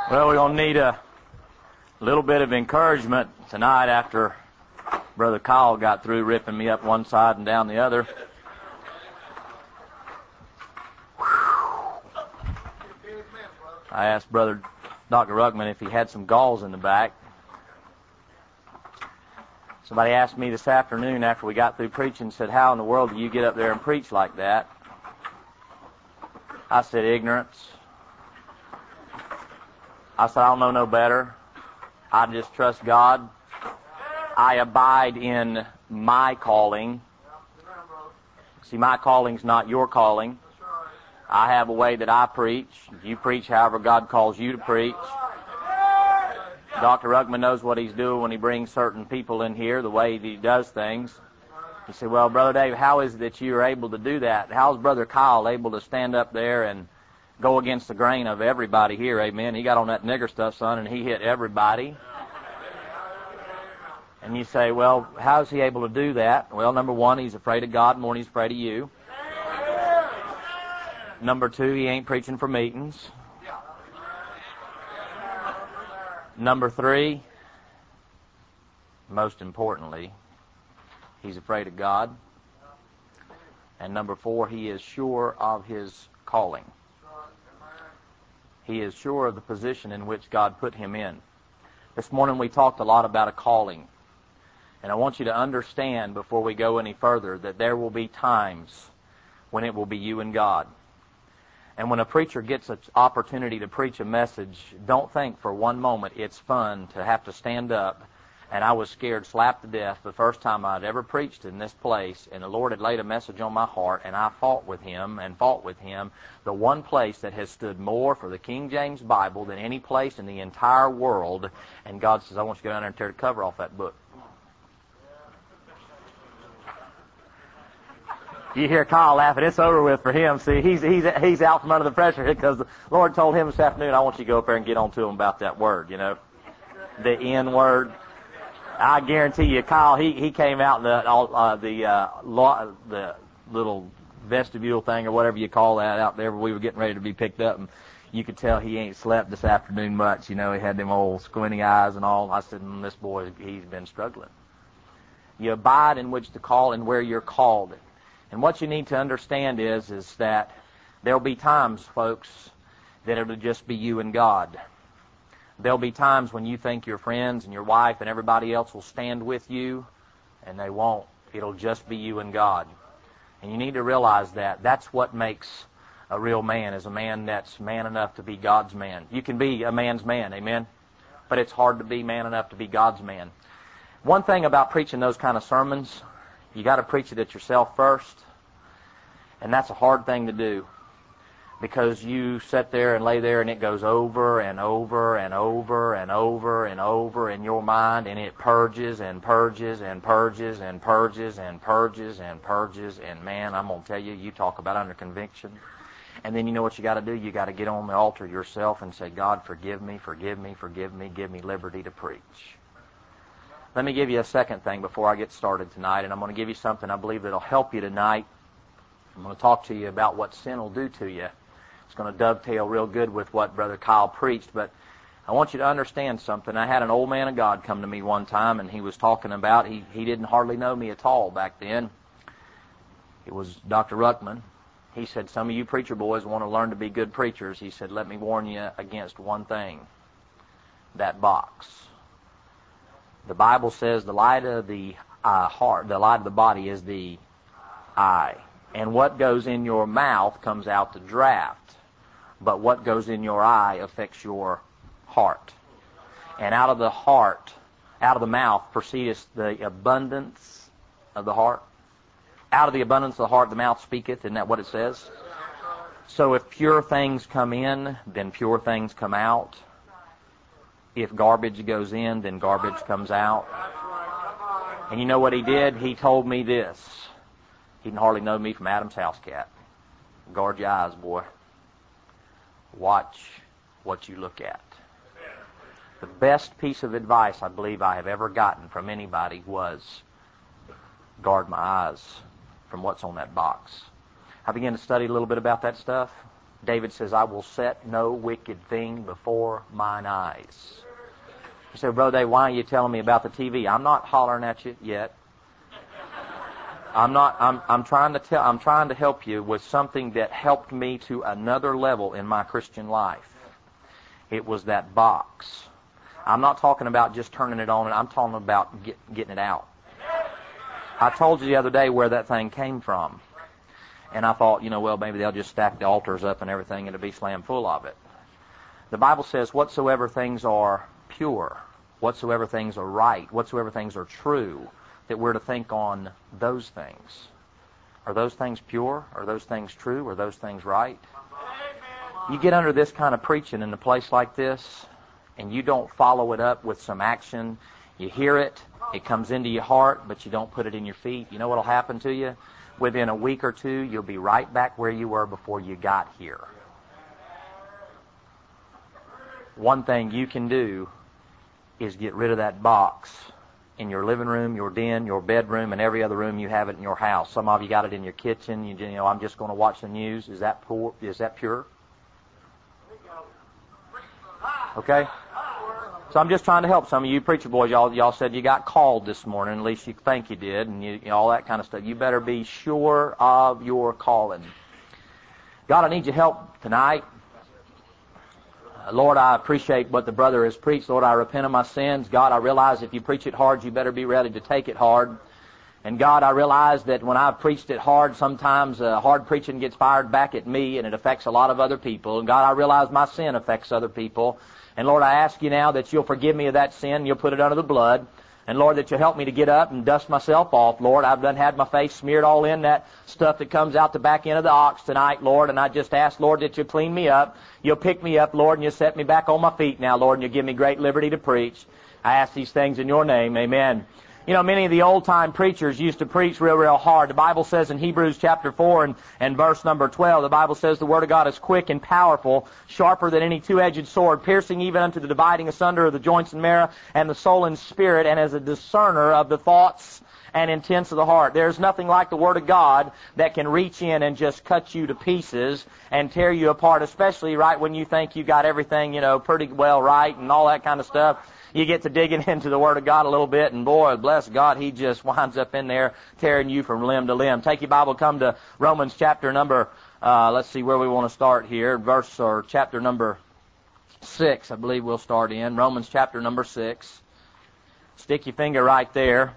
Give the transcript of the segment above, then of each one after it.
Well, we're going to need a little bit of encouragement tonight after Brother Kyle got through ripping me up one side and down the other. I asked Brother Dr. Ruckman if he had some galls in the back. Somebody asked me this afternoon after we got through preaching, said, how in the world do you get up there and preach like that? I said, ignorance. I said, I don't know no better. I just trust God. I abide in my calling. See, my calling's not your calling. I have a way that I preach. You preach however God calls you to preach. Dr. Ruckman knows what he's doing when he brings certain people in here, the way he does things. He said, well, Brother Dave, how is it that you are able to do that? How is Brother Kyle able to stand up there and go against the grain of everybody here, amen? He got on that nigger stuff, son, and he hit everybody. And you say, well, how is he able to do that? Well, number one, he's afraid of God more than he's afraid of you. Number two, he ain't preaching for meetings. Number three, most importantly, he's afraid of God. And number four, he is sure of his calling. He is sure of the position in which God put him in. This morning we talked a lot about a calling. And I want you to understand before we go any further that there will be times when it will be you and God. And when a preacher gets an opportunity to preach a message, don't think for one moment it's fun to have to stand up. And I was scared slap to death the first time I'd ever preached in this place, and the Lord had laid a message on my heart, and I fought with him, the one place that has stood more for the King James Bible than any place in the entire world, and God says, I want you to go down there and tear the cover off that book. You hear Kyle laughing, it's over with for him. See, he's out from under the pressure because the Lord told him this afternoon, I want you to go up there and get on to him about that word, you know, the N word. I guarantee you, Kyle, he came out in the little vestibule thing or whatever you call that out there where we were getting ready to be picked up, and you could tell he ain't slept this afternoon much. You know, he had them old squinty eyes and all. I said, this boy, he's been struggling. You abide in which to call and where you're called. And what you need to understand is that there'll be times, folks, that it'll just be you and God. There'll be times when you think your friends and your wife and everybody else will stand with you, and they won't. It'll just be you and God. And you need to realize that. That's what makes a real man, is a man that's man enough to be God's man. You can be a man's man, amen? But it's hard to be man enough to be God's man. One thing about preaching those kind of sermons, you got to preach it at yourself first, and that's a hard thing to do. Because you sit there and lay there and it goes over and over and over and over and over in your mind, and it purges and purges and purges and purges and purges and purges. And man, I'm going to tell you, you talk about under conviction. And then you know what you got to do? You got to get on the altar yourself and say, God, forgive me, forgive me, forgive me, give me liberty to preach. Let me give you a second thing before I get started tonight, and I'm going to give you something I believe that will help you tonight. I'm going to talk to you about what sin will do to you. It's going to dovetail real good with what Brother Kyle preached, but I want you to understand something. I had an old man of God come to me one time, and he was talking about, he didn't hardly know me at all back then. It was Dr. Ruckman. He said, some of you preacher boys want to learn to be good preachers. He said, let me warn you against one thing, that box. The Bible says the light of the heart, the light of the body is the eye. And what goes in your mouth comes out the draft. But what goes in your eye affects your heart. And out of the heart, out of the mouth, proceedeth the abundance of the heart. Out of the abundance of the heart, the mouth speaketh. Isn't that what it says? So if pure things come in, then pure things come out. If garbage goes in, then garbage comes out. And you know what he did? He told me this. He didn't hardly know me from Adam's house cat. Guard your eyes, boy. Watch what you look at. The best piece of advice I believe I have ever gotten from anybody was guard my eyes from what's on that box. I began to study a little bit about that stuff. David says, I will set no wicked thing before mine eyes. You say, Brother Dave, why are you telling me about the TV? I'm not hollering at you yet. I'm trying to help you with something that helped me to another level in my Christian life. It was that box. I'm not talking about just turning it on, and I'm talking about getting it out. I told you the other day where that thing came from. And I thought, well, maybe they'll just stack the altars up and everything, and it'll be slammed full of it. The Bible says, whatsoever things are pure, whatsoever things are right, whatsoever things are true, that we're to think on those things. Are those things pure? Are those things true? Are those things right? You get under this kind of preaching in a place like this, and you don't follow it up with some action. You hear it, it comes into your heart, but you don't put it in your feet. You know what will happen to you? Within a week or two, you'll be right back where you were before you got here. One thing you can do is get rid of that box in your living room, your den, your bedroom, and every other room you have it in your house. Some of you got it in your kitchen. I'm just going to watch the news. Is that poor? Is that pure? Okay? So I'm just trying to help some of you preacher boys. Y'all said you got called this morning. At least you think you did, and all that kind of stuff. You better be sure of your calling. God, I need your help tonight. Lord, I appreciate what the brother has preached. Lord, I repent of my sins. God, I realize if you preach it hard, you better be ready to take it hard. And God, I realize that when I've preached it hard, sometimes hard preaching gets fired back at me, and it affects a lot of other people. And God, I realize my sin affects other people. And Lord, I ask you now that you'll forgive me of that sin, and you'll put it under the blood. And Lord, that you'll help me to get up and dust myself off. Lord, I've done had my face smeared all in that stuff that comes out the back end of the ox tonight, Lord. And I just ask, Lord, that you'll clean me up. You'll pick me up, Lord, and you'll set me back on my feet now, Lord, and you'll give me great liberty to preach. I ask these things in your name. Amen. Many of the old-time preachers used to preach real hard. The Bible says in Hebrews chapter 4 and verse number 12, the Bible says the Word of God is quick and powerful, sharper than any two-edged sword, piercing even unto the dividing asunder of the joints and marrow and the soul and spirit, and as a discerner of the thoughts and intents of the heart. There's nothing like the Word of God that can reach in and just cut you to pieces and tear you apart, especially right when you think you got everything, pretty well right and all that kind of stuff. You get to digging into the Word of God a little bit, and boy, bless God, He just winds up in there tearing you from limb to limb. Take your Bible, come to Romans chapter number, let's see where we want to start here, chapter number 6, I believe we'll start in. Romans chapter number 6. Stick your finger right there.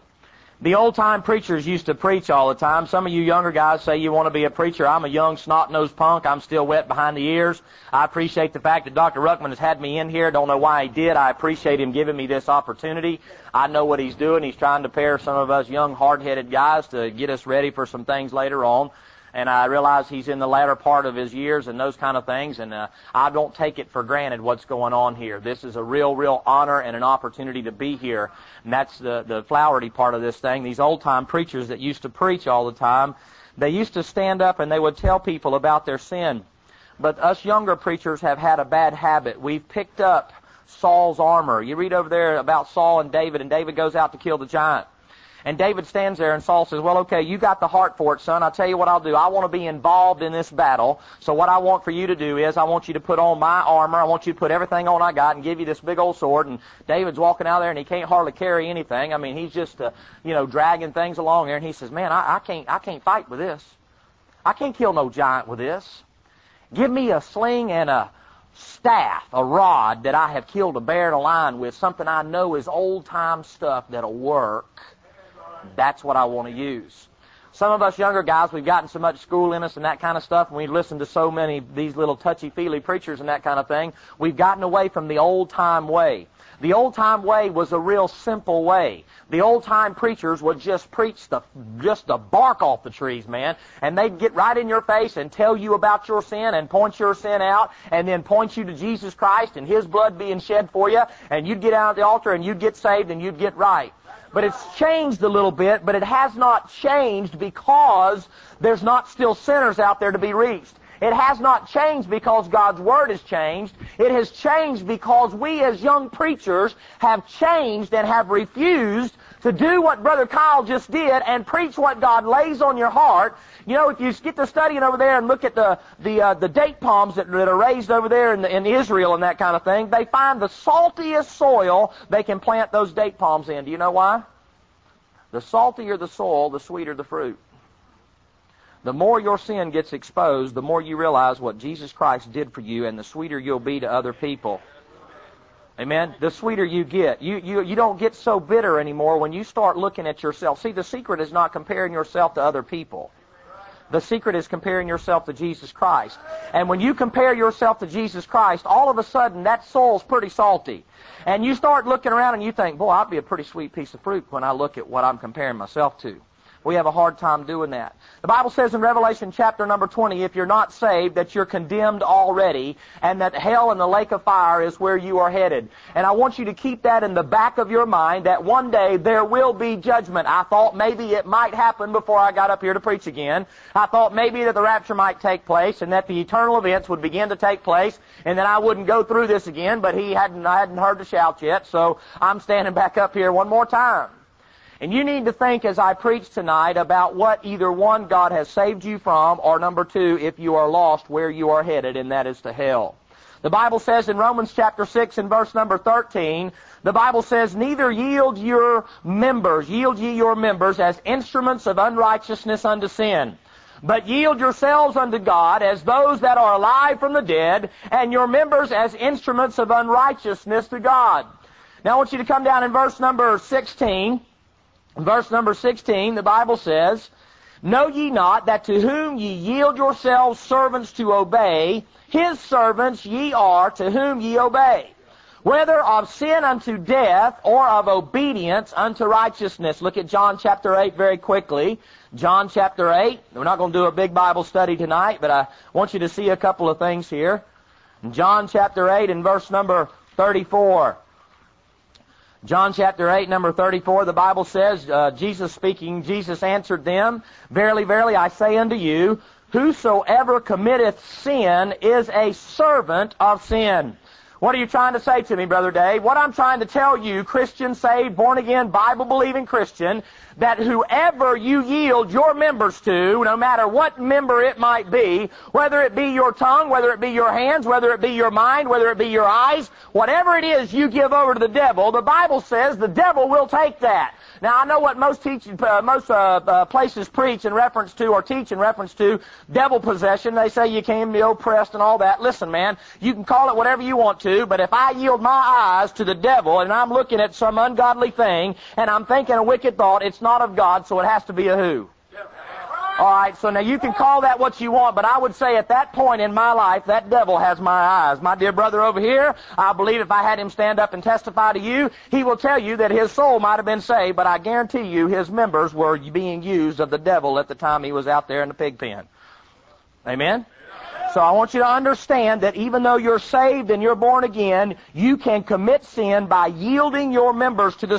The old-time preachers used to preach all the time. Some of you younger guys say you want to be a preacher. I'm a young, snot-nosed punk. I'm still wet behind the ears. I appreciate the fact that Dr. Ruckman has had me in here. Don't know why he did. I appreciate him giving me this opportunity. I know what he's doing. He's trying to prepare some of us young, hard-headed guys to get us ready for some things later on. And I realize he's in the latter part of his years and those kind of things, and I don't take it for granted what's going on here. This is a real honor and an opportunity to be here, and that's the flowery part of this thing. These old-time preachers that used to preach all the time, they used to stand up and they would tell people about their sin. But us younger preachers have had a bad habit. We've picked up Saul's armor. You read over there about Saul and David goes out to kill the giant. And David stands there, and Saul says, well, okay, you got the heart for it, son. I'll tell you what I'll do. I want to be involved in this battle. So what I want for you to do is I want you to put on my armor. I want you to put everything on I got and give you this big old sword. And David's walking out there, and he can't hardly carry anything. I mean, he's just, dragging things along there. And he says, man, I can't fight with this. I can't kill no giant with this. Give me a sling and a staff, a rod that I have killed a bear and a lion with, something I know is old-time stuff that'll work. That's what I want to use. Some of us younger guys, we've gotten so much school in us and that kind of stuff, and we listen to so many of these little touchy-feely preachers and that kind of thing, we've gotten away from the old-time way. The old-time way was a real simple way. The old-time preachers would just preach the bark off the trees, man, and they'd get right in your face and tell you about your sin and point your sin out and then point you to Jesus Christ and His blood being shed for you, and you'd get out of the altar and you'd get saved and you'd get right. But it's changed a little bit, but it has not changed because there's not still sinners out there to be reached. It has not changed because God's Word has changed. It has changed because we as young preachers have changed and have refused to do what Brother Kyle just did and preach what God lays on your heart. You know, if you get to studying over there and look at the date palms that are raised over there in Israel and that kind of thing, they find the saltiest soil they can plant those date palms in. Do you know why? The saltier the soil, the sweeter the fruit. The more your sin gets exposed, the more you realize what Jesus Christ did for you, and the sweeter you'll be to other people. Amen? The sweeter you get. You don't get so bitter anymore when you start looking at yourself. See, the secret is not comparing yourself to other people. The secret is comparing yourself to Jesus Christ. And when you compare yourself to Jesus Christ, all of a sudden that soil's pretty salty. And you start looking around and you think, boy, I'd be a pretty sweet piece of fruit when I look at what I'm comparing myself to. We have a hard time doing that. The Bible says in Revelation chapter number 20, if you're not saved, that you're condemned already, and that hell and the lake of fire is where you are headed. And I want you to keep that in the back of your mind, that one day there will be judgment. I thought maybe it might happen before I got up here to preach again. I thought maybe that the rapture might take place, and that the eternal events would begin to take place, and then I wouldn't go through this again, but I hadn't heard the shout yet, so I'm standing back up here one more time. And you need to think as I preach tonight about what either one, God has saved you from, or number two, if you are lost, where you are headed, and that is to hell. The Bible says in Romans chapter 6 and verse number 13, the Bible says, neither yield ye your members as instruments of unrighteousness unto sin, but yield yourselves unto God as those that are alive from the dead, and your members as instruments of unrighteousness to God. Now I want you to come down in verse number 16. In verse number 16, the Bible says, know ye not that to whom ye yield yourselves servants to obey, his servants ye are to whom ye obey, whether of sin unto death or of obedience unto righteousness. Look at John chapter 8 very quickly. John chapter 8. We're not going to do a big Bible study tonight, but I want you to see a couple of things here. In John chapter 8 and verse number 34. John chapter 8, number 34, the Bible says, Jesus speaking, Jesus answered them, verily, verily, I say unto you, whosoever committeth sin is a servant of sin. What are you trying to say to me, Brother Dave? What I'm trying to tell you, Christian, saved, born-again, Bible-believing Christian, that whoever you yield your members to, no matter what member it might be, whether it be your tongue, whether it be your hands, whether it be your mind, whether it be your eyes, whatever it is you give over to the devil, the Bible says the devil will take that. Now, I know what most places preach in reference to, or teach in reference to, devil possession. They say you can't be oppressed and all that. Listen, man, you can call it whatever you want to, but if I yield my eyes to the devil and I'm looking at some ungodly thing and I'm thinking a wicked thought, it's not of God, so it has to be a who? All right, so now you can call that what you want, but I would say at that point in my life, that devil has my eyes. My dear brother over here, I believe if I had him stand up and testify to you, he will tell you that his soul might have been saved, but I guarantee you his members were being used of the devil at the time he was out there in the pig pen. Amen? So I want you to understand that even though you're saved and you're born again, you can commit sin by yielding your members to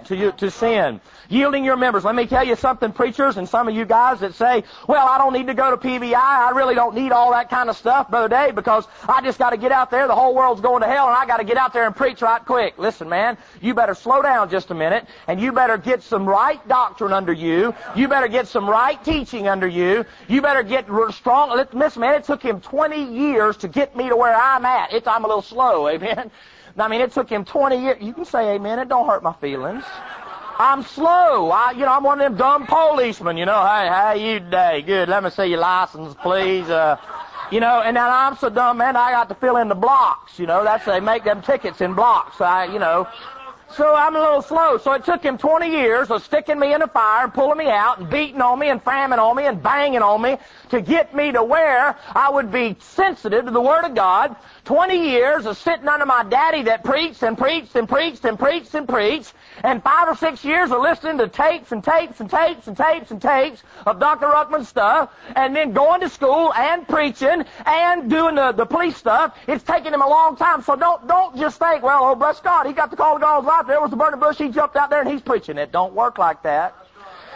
sin. Yielding your members. Let me tell you something, preachers, and some of you guys that say, well, I don't need to go to PVI. I really don't need all that kind of stuff, Brother Dave, because I just got to get out there. The whole world's going to hell, and I got to get out there and preach right quick. Listen, man, you better slow down just a minute, and you better get some right doctrine under you. You better get some right teaching under you. You better get strong. Listen, man, it took him 20 years to get me to where I'm at. I'm a little slow, amen? I mean, it took him 20 years. You can say amen. It don't hurt my feelings. I'm slow. I'm one of them dumb policemen, Hey, how you today? Good. Let me see your license, please. And then I'm so dumb, man, I got to fill in the blocks, they make them tickets in blocks, So I'm a little slow. So it took him 20 years of sticking me in the fire and pulling me out and beating on me and famming on me and banging on me to get me to where I would be sensitive to the Word of God. 20 years of sitting under my daddy that preached and preached and preached and preached and preached. And 5 or 6 years of listening to tapes and tapes and tapes and tapes and tapes of Dr. Ruckman's stuff. And then going to school and preaching and doing the police stuff. It's taken him a long time. So don't just think, well, bless God, he got the call of God's life. There was the burning bush. He jumped out there and he's preaching. It don't work like that.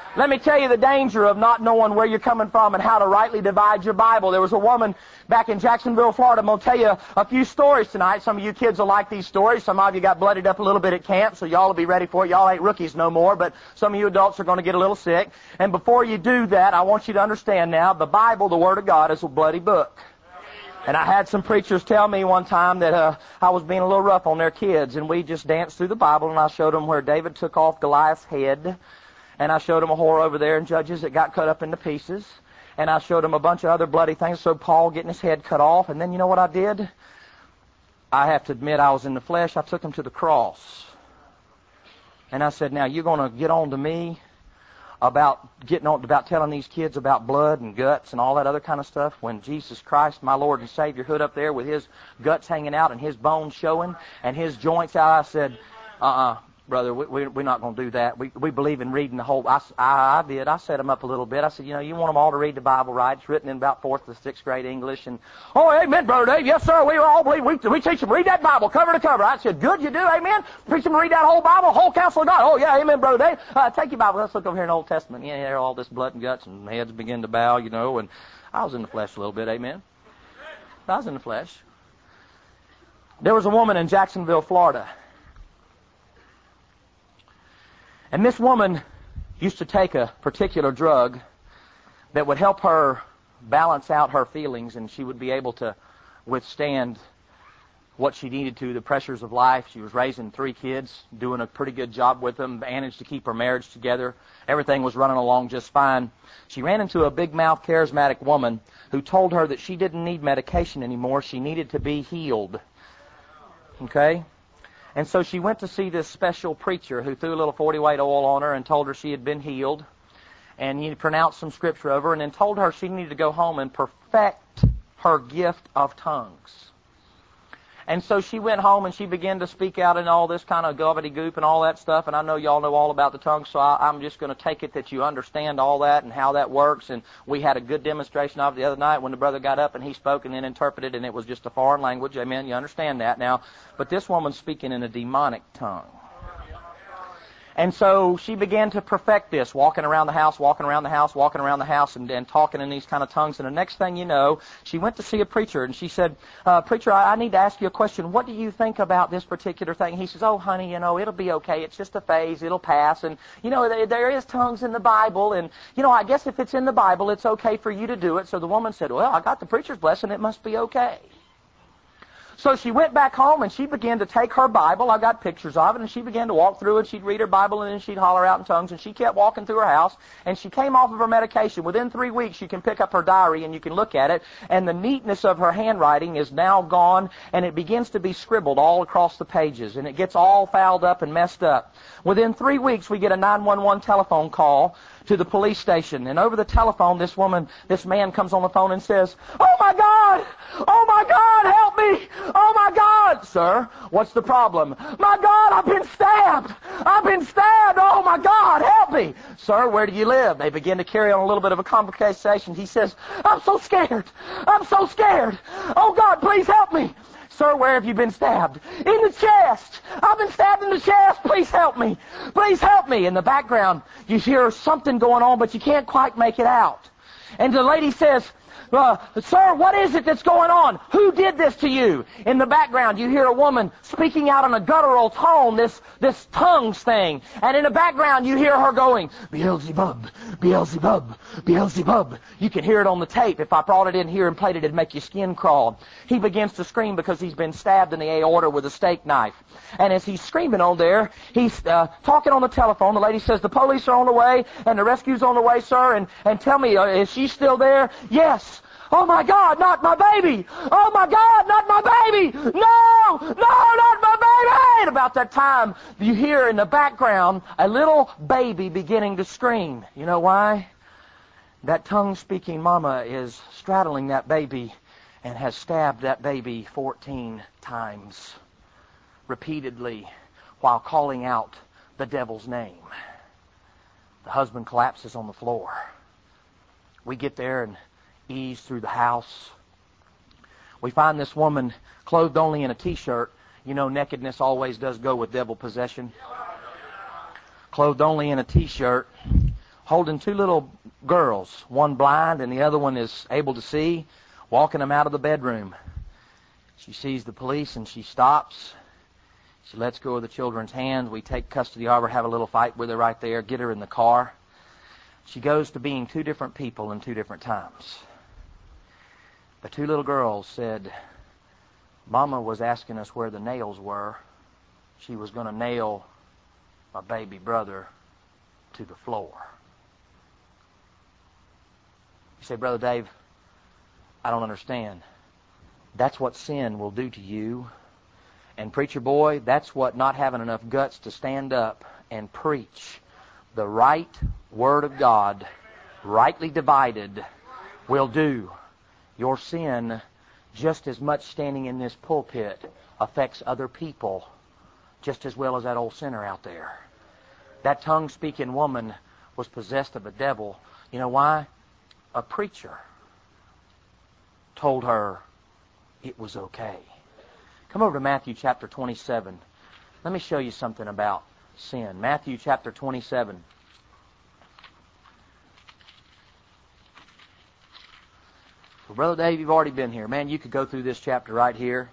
Let me tell you the danger of not knowing where you're coming from and how to rightly divide your Bible. There was a woman back in Jacksonville, Florida. I'm going to tell you a few stories tonight. Some of you kids will like these stories. Some of you got bloodied up a little bit at camp, so y'all will be ready for it. Y'all ain't rookies no more, but some of you adults are going to get a little sick. And before you do that, I want you to understand now, the Bible, the Word of God, is a bloody book. And I had some preachers tell me one time that I was being a little rough on their kids, and we just danced through the Bible, and I showed them where David took off Goliath's head. And I showed him a whore over there in Judges that got cut up into pieces. And I showed him a bunch of other bloody things. So Paul getting his head cut off. And then you know what I did? I have to admit I was in the flesh. I took him to the cross. And I said, now you're going to get on to me about telling these kids about blood and guts and all that other kind of stuff when Jesus Christ, my Lord and Savior, hood up there with his guts hanging out and his bones showing and his joints out. I said, brother, we're not going to do that. We believe in reading the whole. I did. I set them up a little bit. I said, you want them all to read the Bible, right? It's written in about 4th to 6th grade English. And, oh, amen, Brother Dave. Yes, sir. We all believe. We teach them read that Bible cover to cover. I said, good, you do. Amen. Teach them to read that whole Bible, whole counsel of God. Oh, yeah, amen, Brother Dave. Take your Bible. Let's look over here in the Old Testament. Yeah, there all this blood and guts and heads begin to bow, And I was in the flesh a little bit. Amen. I was in the flesh. There was a woman in Jacksonville, Florida. And this woman used to take a particular drug that would help her balance out her feelings, and she would be able to withstand what she needed to, the pressures of life. She was raising 3 kids, doing a pretty good job with them, managed to keep her marriage together. Everything was running along just fine. She ran into a big-mouth, charismatic woman who told her that she didn't need medication anymore. She needed to be healed. Okay? And so she went to see this special preacher who threw a little 40-weight oil on her and told her she had been healed. And he pronounced some scripture over her and then told her she needed to go home and perfect her gift of tongues. And so she went home and she began to speak out in all this kind of gobbledygook and all that stuff. And I know y'all know all about the tongue, so I'm just going to take it that you understand all that and how that works. And we had a good demonstration of it the other night when the brother got up and he spoke and then interpreted, and it was just a foreign language. Amen. You understand that now. But this woman's speaking in a demonic tongue. And so she began to perfect this, walking around the house, and talking in these kind of tongues. And the next thing you know, she went to see a preacher, and she said, preacher, I need to ask you a question. What do you think about this particular thing? He says, oh, honey, it'll be okay. It's just a phase. It'll pass. And, there is tongues in the Bible. And, I guess if it's in the Bible, it's okay for you to do it. So the woman said, well, I got the preacher's blessing. It must be okay. So she went back home and she began to take her Bible. I got pictures of it. And she began to walk through it. She'd read her Bible and then she'd holler out in tongues. And she kept walking through her house. And she came off of her medication. Within 3 weeks, you can pick up her diary and you can look at it. And the neatness of her handwriting is now gone. And it begins to be scribbled all across the pages. And it gets all fouled up and messed up. Within 3 weeks, we get a 911 telephone call to the police station. And over the telephone, this man comes on the phone and says, oh my God! Oh my God, help me! Oh my God! Sir, what's the problem? My God, I've been stabbed! I've been stabbed! Oh my God, help me! Sir, where do you live? They begin to carry on a little bit of a conversation. He says, I'm so scared! I'm so scared! Oh God, please help me! Sir, where have you been stabbed? In the chest. I've been stabbed in the chest. Please help me. Please help me. In the background, you hear something going on, but you can't quite make it out. And the lady says, sir, what is it that's going on? Who did this to you? In the background, you hear a woman speaking out in a guttural tone, this tongues thing. And in the background, you hear her going, Beelzebub, Beelzebub, Beelzebub. You can hear it on the tape. If I brought it in here and played it, it'd make your skin crawl. He begins to scream because he's been stabbed in the aorta with a steak knife. And as he's screaming on there, he's talking on the telephone. The lady says, the police are on the way, and the rescue's on the way, sir. And tell me, is she still there? Yes. Oh my God, not my baby! Oh my God, not my baby! No! No, not my baby! And about that time, you hear in the background a little baby beginning to scream. You know why? That tongue-speaking mama is straddling that baby and has stabbed that baby 14 times, repeatedly, while calling out the devil's name. The husband collapses on the floor. We get there and ease through the house. We find this woman clothed only in a t-shirt. Nakedness always does go with devil possession. Clothed only in a t-shirt, holding two little girls, one blind and the other one is able to see, walking them out of the bedroom. She sees the police and she stops. She lets go of the children's hands. We take custody of her, have a little fight with her right there, get her in the car. She goes to being two different people in two different times. The two little girls said, Mama was asking us where the nails were. She was going to nail my baby brother to the floor. You say, Brother Dave, I don't understand. That's what sin will do to you. And preacher boy, that's what not having enough guts to stand up and preach the right Word of God, rightly divided, will do. Your sin, just as much standing in this pulpit, affects other people just as well as that old sinner out there. That tongue-speaking woman was possessed of a devil. You know why? A preacher told her it was okay. Come over to Matthew chapter 27. Let me show you something about sin. Matthew chapter 27. Well, Brother Dave, you've already been here. Man, you could go through this chapter right here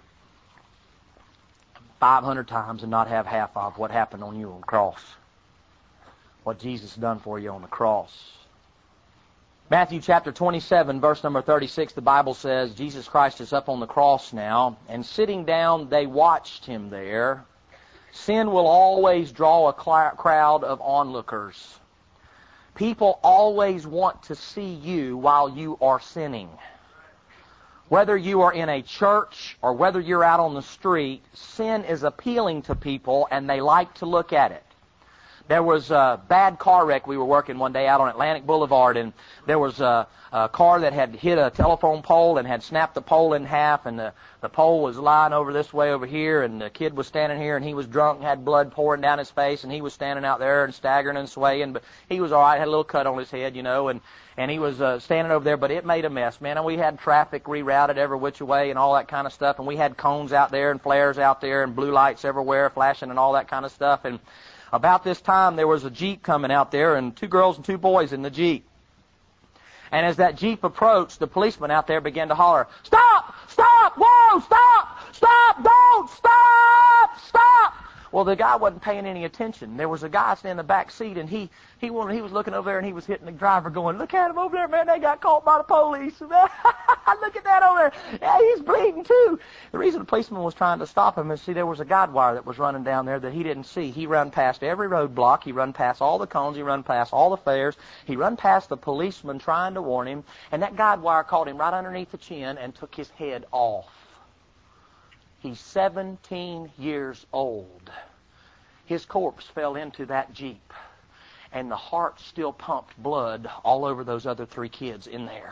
500 times and not have half of what happened on you on the cross. What Jesus done for you on the cross. Matthew chapter 27, verse number 36, the Bible says, Jesus Christ is up on the cross now, and sitting down, they watched him there. Sin will always draw a crowd of onlookers. People always want to see you while you are sinning. Whether you are in a church or whether you're out on the street, sin is appealing to people and they like to look at it. There was a bad car wreck we were working one day out on Atlantic Boulevard, and there was a car that had hit a telephone pole and had snapped the pole in half, and the pole was lying over this way over here, and the kid was standing here, and he was drunk and had blood pouring down his face, and he was standing out there and staggering and swaying, but he was all right, had a little cut on his head, you know, and he was standing over there, but it made a mess, man, and we had traffic rerouted every which way and all that kind of stuff, and we had cones out there and flares out there and blue lights everywhere flashing and all that kind of stuff, and about this time, there was a Jeep coming out there and two girls and two boys in the Jeep. And as that Jeep approached, the policeman out there began to holler, "Stop! Stop! Whoa! Stop! Stop! Don't! Stop! Stop!" Well, the guy wasn't paying any attention. There was a guy sitting in the back seat, and he was looking over there, and he was hitting the driver going, "Look at him over there, man. They got caught by the police. Look at that over there. Yeah, he's bleeding too." The reason the policeman was trying to stop him is, see, there was a guide wire that was running down there that he didn't see. He run past every roadblock. He run past all the cones. He run past all the flares. He run past the policeman trying to warn him, and that guide wire caught him right underneath the chin and took his head off. He's 17 years old. His corpse fell into that Jeep, and the heart still pumped blood all over those other three kids in there.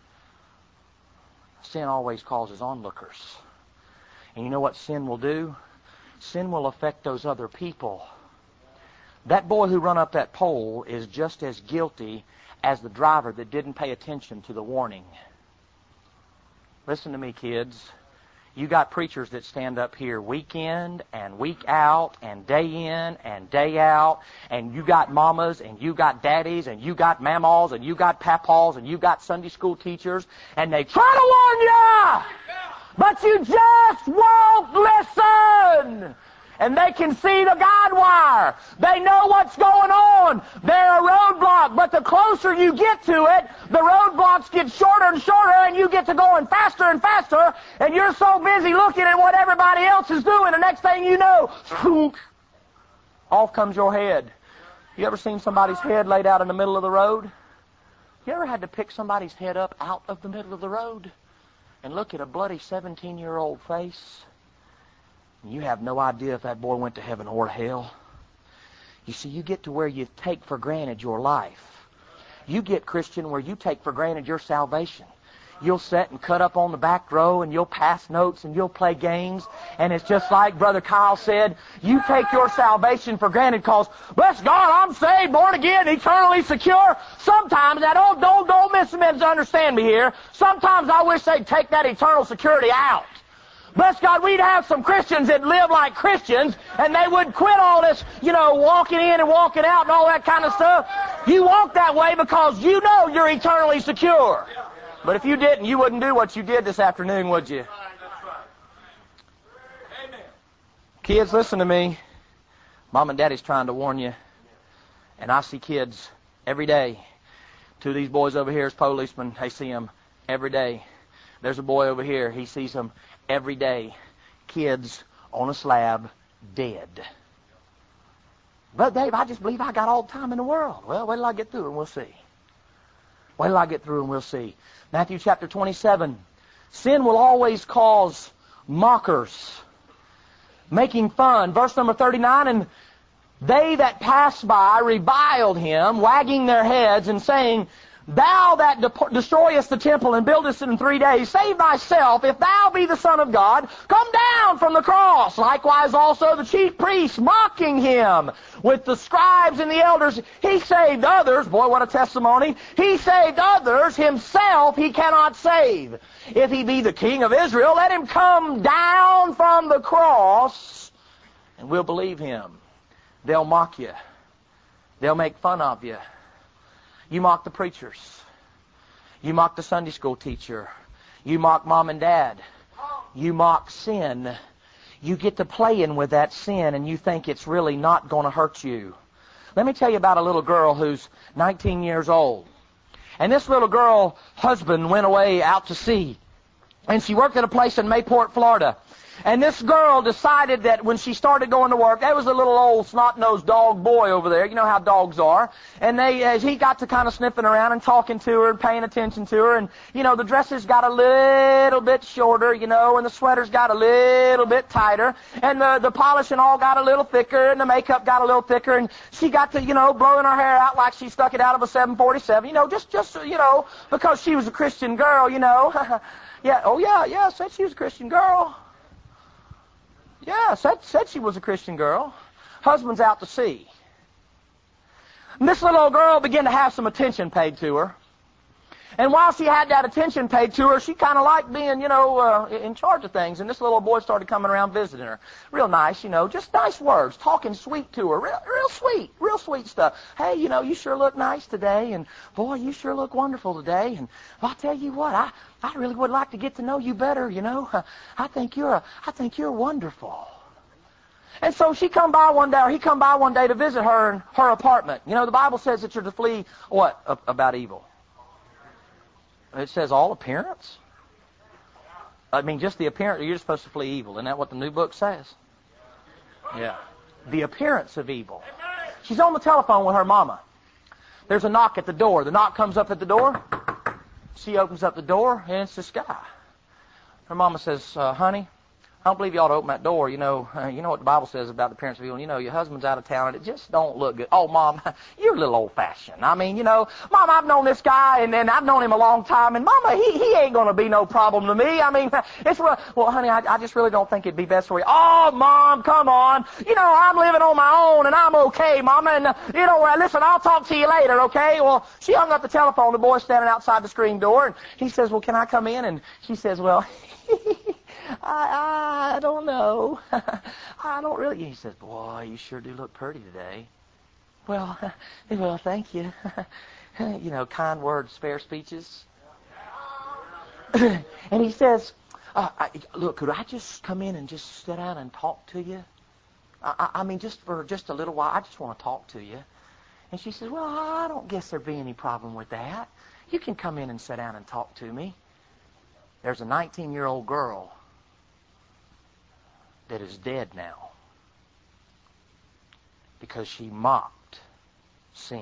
Sin always causes onlookers. And you know what sin will do? Sin will affect those other people. That boy who run up that pole is just as guilty as the driver that didn't pay attention to the warning. Listen to me, kids. You got preachers that stand up here week in and week out and day in and day out, and you got mamas and you got daddies and you got mammas and you got papaws and you got Sunday school teachers, and they try to warn you, but you just won't listen. And they can see the guide wire. They know what's going on. They're a roadblock. But the closer you get to it, the roadblocks get shorter and shorter, and you get to going faster and faster, and you're so busy looking at what everybody else is doing, the next thing you know, off comes your head. You ever seen somebody's head laid out in the middle of the road? You ever had to pick somebody's head up out of the middle of the road and look at a bloody 17-year-old face? You have no idea if that boy went to heaven or hell. You see, you get to where you take for granted your life. You get, Christian, where you take for granted your salvation. You'll sit and cut up on the back row, and you'll pass notes, and you'll play games. And it's just like Brother Kyle said, you take your salvation for granted because, bless God, I'm saved, born again, eternally secure. Sometimes, now don't misunderstand me here. Sometimes I wish they'd take that eternal security out. Bless God, we'd have some Christians that live like Christians, and they would quit all this, walking in and walking out and all that kind of stuff. You walk that way because you know you're eternally secure. But if you didn't, you wouldn't do what you did this afternoon, would you? Kids, listen to me. Mom and Daddy's trying to warn you. And I see kids every day. Two of these boys over here is policemen. They see them every day. There's a boy over here. He sees them every day. Kids on a slab, dead. But Dave, I just believe I got all the time in the world. Well, wait till I get through and we'll see. Wait till I get through and we'll see. Matthew chapter 27. Sin will always cause mockers, making fun. Verse number 39, and they that passed by reviled him, wagging their heads and saying, Thou that destroyest the temple and buildest it in 3 days, save thyself, if thou be the Son of God, come down from the cross. Likewise also the chief priests mocking him with the scribes and the elders. He saved others. Boy, what a testimony. He saved others. Himself he cannot save. If he be the King of Israel, let him come down from the cross, and we'll believe him. They'll mock you. They'll make fun of you. You mock the preachers. You mock the Sunday school teacher. You mock mom and dad. You mock sin. You get to playing with that sin and you think it's really not going to hurt you. Let me tell you about a little girl who's 19 years old. And this little girl husband went away out to sea. And she worked at a place in Mayport, Florida. And this girl decided that when she started going to work, there was a little old snot-nosed dog boy over there. You know how dogs are. And he got to kind of sniffing around and talking to her and paying attention to her. And, the dresses got a little bit shorter, and the sweaters got a little bit tighter. And the polish and all got a little thicker, and the makeup got a little thicker. And she got to, blowing her hair out like she stuck it out of a 747. Just because she was a Christian girl, Yeah, oh yeah, said she was a Christian girl. Yeah, said she was a Christian girl. Husband's out to sea. And this little old girl began to have some attention paid to her. And while she had that attention paid to her, she kind of liked being, in charge of things. And this little boy started coming around visiting her. Real nice, just nice words, talking sweet to her. Real sweet stuff. Hey, you sure look nice today. And, boy, you sure look wonderful today. And I'll tell you what, I really would like to get to know you better, I think you're wonderful. And so he come by one day to visit her in her apartment. The Bible says that you're to flee what about evil? It says all appearance. I mean, just the appearance. You're supposed to flee evil. Isn't that what the new book says? Yeah. The appearance of evil. She's on the telephone with her mama. There's a knock at the door. The knock comes up at the door. She opens up the door, and it's this guy. Her mama says, honey, I don't believe you ought to open that door. You know what the Bible says about the appearance of evil. Your husband's out of town, and it just don't look good. Oh, Mom, you're a little old-fashioned. I mean, Mom, I've known this guy, and I've known him a long time, and Mama, he ain't going to be no problem to me. I mean, well, honey, I just really don't think it'd be best for you. Oh, Mom, come on. I'm living on my own, and I'm okay, Mama, and, listen, I'll talk to you later, okay? Well, she hung up the telephone. The boy's standing outside the screen door, and he says, well, can I come in? And she says, well, I don't know. I don't really. He says, boy, you sure do look pretty today. Well, thank you. Kind words, fair speeches. And he says, look, could I just come in and just sit down and talk to you? I mean, just for just a little while. I just want to talk to you. And she says, well, I don't guess there'd be any problem with that. You can come in and sit down and talk to me. There's a 19-year-old girl that is dead now because she mocked sin.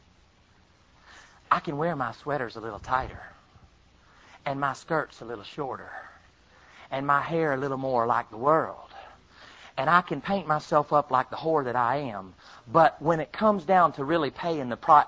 I can wear my sweaters a little tighter and my skirts a little shorter and my hair a little more like the world, and I can paint myself up like the whore that I am, but when it comes down to really paying the price,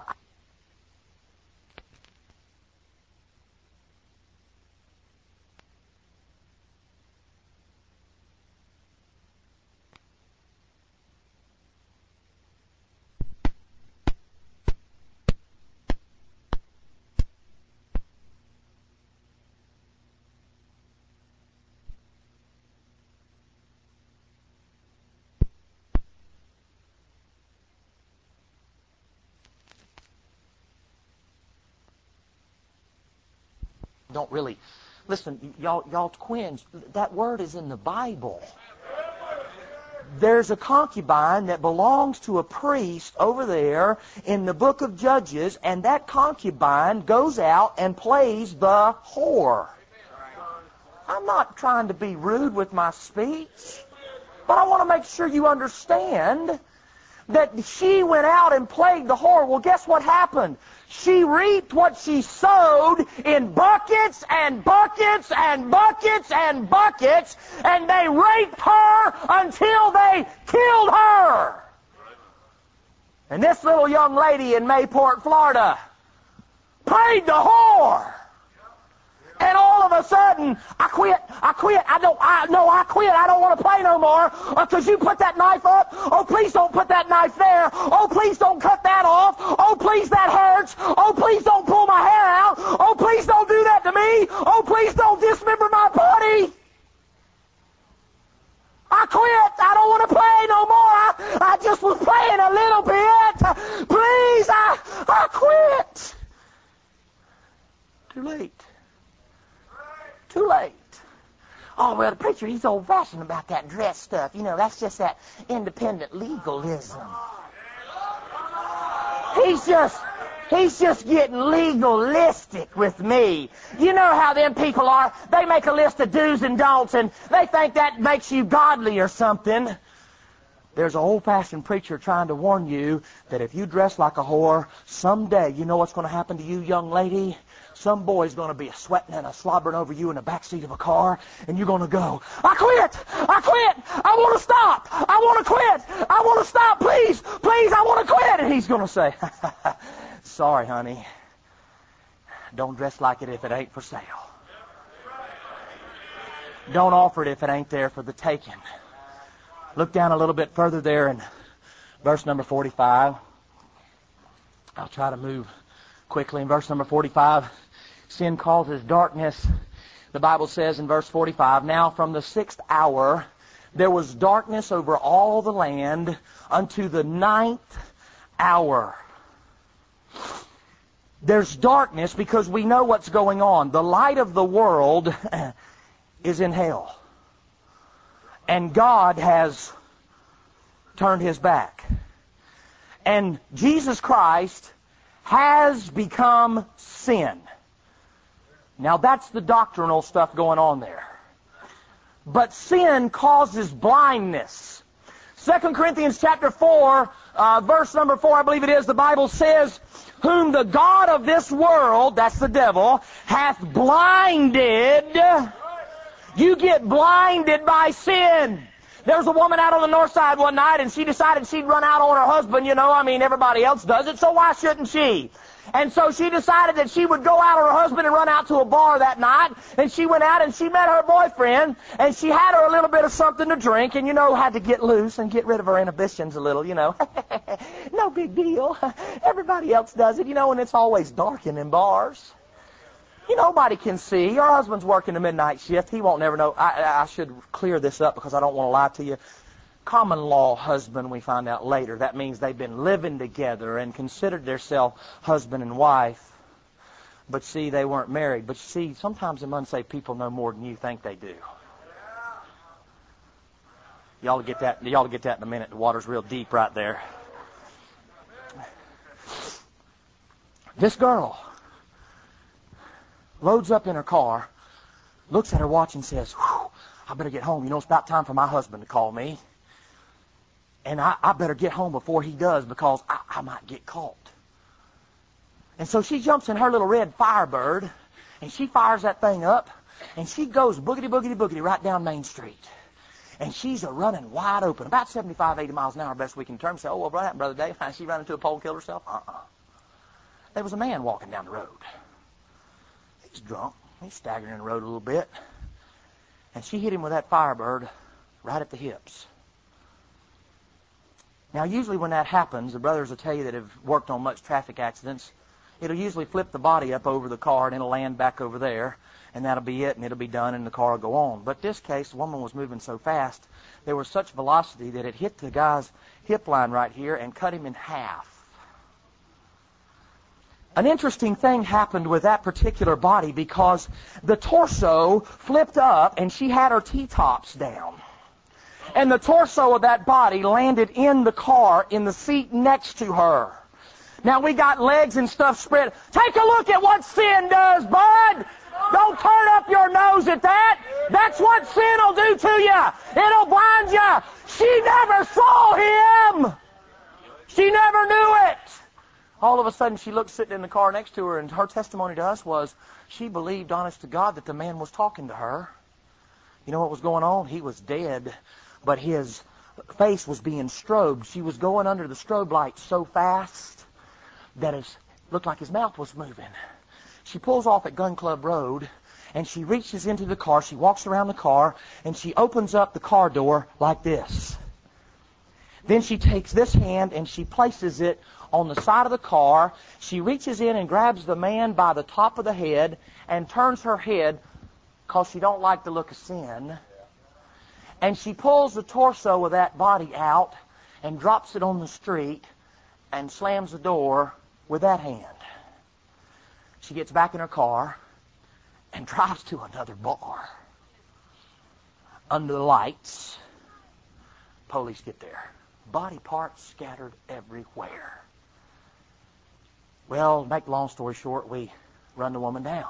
don't really... Listen, y'all twins, that word is in the Bible. There's a concubine that belongs to a priest over there in the book of Judges, and that concubine goes out and plays the whore. I'm not trying to be rude with my speech, but I want to make sure you understand that she went out and played the whore. Well, guess what happened? She reaped what she sowed in buckets and buckets and buckets and buckets, and they raped her until they killed her. And this little young lady in Mayport, Florida, played the whore. And all of a sudden, I quit. I quit. I don't want to play no more. Because you put that knife up. Oh, please don't put that knife there. Oh, please don't cut that off. Oh, please, that hurts. Oh, please don't pull my hair out. Oh, please don't do that to me. Oh, please don't dismember my body. I quit. I don't want to play no more. I just was playing a little bit. Please, I quit. Too late. Too late. Oh, well, the preacher, he's old-fashioned about that dress stuff. You know, that's just that independent legalism. He's just getting legalistic with me. You know how them people are. They make a list of do's and don'ts, and they think that makes you godly or something. There's an old-fashioned preacher trying to warn you that if you dress like a whore, someday, you know what's going to happen to you, young lady? Some boy's going to be sweating and slobbering over you in the backseat of a car, and you're going to go, I quit! I quit! I want to stop! I want to quit! I want to stop! Please! Please, I want to quit! And he's going to say, sorry, honey. Don't dress like it if it ain't for sale. Don't offer it if it ain't there for the taking. Look down a little bit further there in verse number 45. I'll try to move quickly. In verse number 45, sin causes darkness. The Bible says in verse 45, now from the 6th hour there was darkness over all the land unto the 9th hour. There's darkness because we know what's going on. The light of the world is in hell. And God has turned His back. And Jesus Christ has become sin. Now that's the doctrinal stuff going on there. But sin causes blindness. 2 Corinthians chapter 4, verse number 4, I believe it is, the Bible says, whom the God of this world, that's the devil, hath blinded. You get blinded by sin. There was a woman out on the north side one night, and she decided she'd run out on her husband. You know, I mean, everybody else does it, so why shouldn't she? And so she decided that she would go out on her husband and run out to a bar that night. And she went out and she met her boyfriend, and she had her a little bit of something to drink, and, you know, had to get loose and get rid of her inhibitions a little, you know. No big deal. Everybody else does it, you know, and it's always dark in them bars. Nobody can see. Your husband's working the midnight shift. He won't never know. I should clear this up because I don't want to lie to you. Common law husband, we find out later. That means they've been living together and considered themselves husband and wife. But see, they weren't married. But see, sometimes them unsaved people know more than you think they do. Y'all get that in a minute. The water's real deep right there. This girl loads up in her car, looks at her watch and says, whew, I better get home. You know, it's about time for my husband to call me. And I better get home before he does because I might get caught. And so she jumps in her little red Firebird and she fires that thing up and she goes boogity, boogity, boogity right down Main Street. And she's running wide open, about 75, 80 miles an hour, best we can determine. Say, oh, well, what happened, Brother Dave? She ran into a pole and killed herself? There was a man walking down the road. He's drunk. He's staggering the road a little bit. And she hit him with that Firebird right at the hips. Now, usually when that happens, the brothers will tell you that have worked on much traffic accidents, it'll usually flip the body up over the car and it'll land back over there, and that'll be it, and it'll be done, and the car will go on. But this case, the woman was moving so fast, there was such velocity that it hit the guy's hip line right here and cut him in half. An interesting thing happened with that particular body because the torso flipped up and she had her T-tops down. And the torso of that body landed in the car in the seat next to her. Now we got legs and stuff spread. Take a look at what sin does, bud. Don't turn up your nose at that. That's what sin will do to you. It'll blind you. She never saw him. She never knew it. All of a sudden, she looked sitting in the car next to her, and her testimony to us was she believed, honest to God, that the man was talking to her. You know what was going on? He was dead, but his face was being strobed. She was going under the strobe light so fast that it looked like his mouth was moving. She pulls off at Gun Club Road, and she reaches into the car. She walks around the car, and she opens up the car door like this. Then she takes this hand, and she places it on the side of the car. She reaches in and grabs the man by the top of the head and turns her head because she don't like the look of sin. And she pulls the torso of that body out and drops it on the street and slams the door with that hand. She gets back in her car and drives to another bar. Under the lights, police get there. Body parts scattered everywhere. Well, to make the long story short, we run the woman down.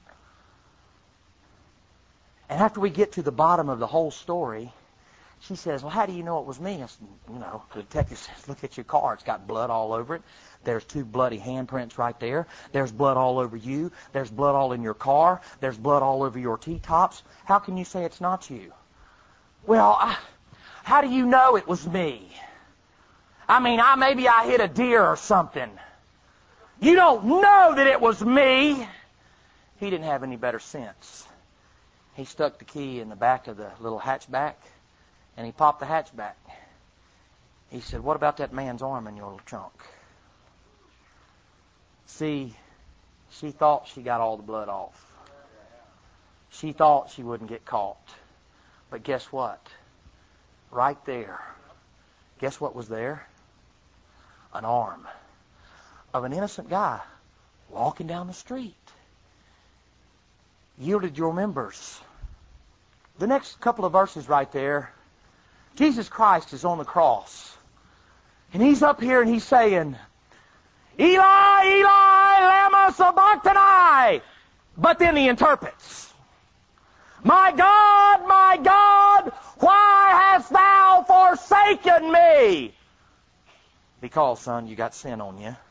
And after we get to the bottom of the whole story, she says, well, how do you know it was me? I said, the detective says, look at your car. It's got blood all over it. There's 2 bloody handprints right there. There's blood all over you. There's blood all in your car. There's blood all over your T-tops. How can you say it's not you? Well, how do you know it was me? Maybe I hit a deer or something. You don't know that it was me. He didn't have any better sense. He stuck the key in the back of the little hatchback, and he popped the hatchback. He said, what about that man's arm in your little trunk? See, she thought she got all the blood off. She thought she wouldn't get caught. But guess what? Right there. Guess what was there? An arm of an innocent guy walking down the street. Yielded your members. The next couple of verses right there, Jesus Christ is on the cross. And he's up here and he's saying, Eli, Eli, lama sabachthani. But then he interprets, my God, why hast thou forsaken me? Because, son, you got sin on you.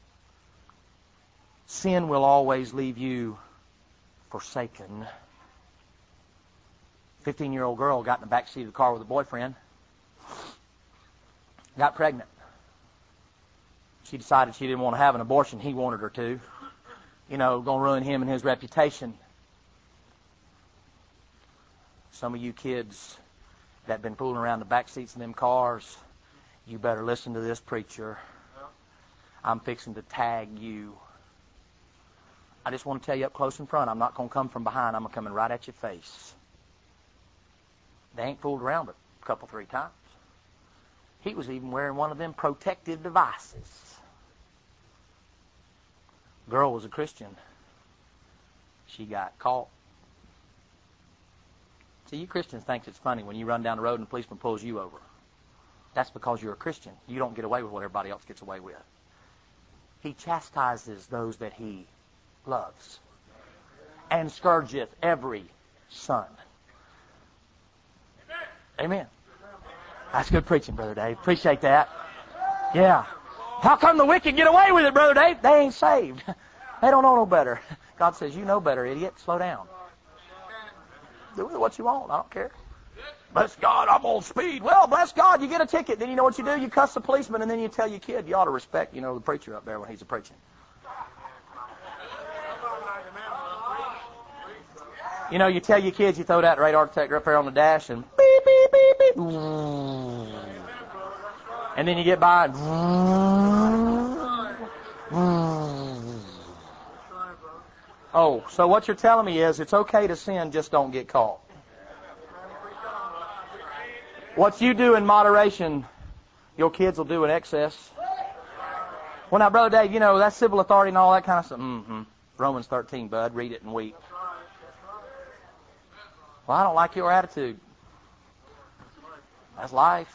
Sin will always leave you forsaken. 15-year-old girl got in the back seat of the car with a boyfriend. Got pregnant. She decided she didn't want to have an abortion. He wanted her to. Going to ruin him and his reputation. Some of you kids that have been fooling around the back seats of them cars, you better listen to this preacher. I'm fixing to tag you. I just want to tell you up close in front, I'm not going to come from behind. I'm coming right at your face. They ain't fooled around but a couple, 3 times. He was even wearing one of them protective devices. Girl was a Christian. She got caught. See, you Christians think it's funny when you run down the road and a policeman pulls you over. That's because you're a Christian. You don't get away with what everybody else gets away with. He chastises those that he loves and scourgeth every son. Amen. That's good preaching, Brother Dave. Appreciate that. Yeah. How come the wicked get away with it, Brother Dave? They ain't saved. They don't know no better. God says, you know better, idiot. Slow down. Do with it what you want. I don't care. Bless God, I'm on speed. Well, bless God, you get a ticket. Then you know what you do? You cuss the policeman, and then you tell your kid you ought to respect, the preacher up there when he's preaching. You tell your kids you throw that radar detector up there on the dash and beep, beep, beep, beep. And then you get by and oh, so what you're telling me is it's okay to sin, just don't get caught. What you do in moderation, your kids will do in excess. Well, now, Brother Dave, you know, that's civil authority and all that kind of stuff. Mm-hmm. Romans 13, bud. Read it and weep. Well, I don't like your attitude. That's life.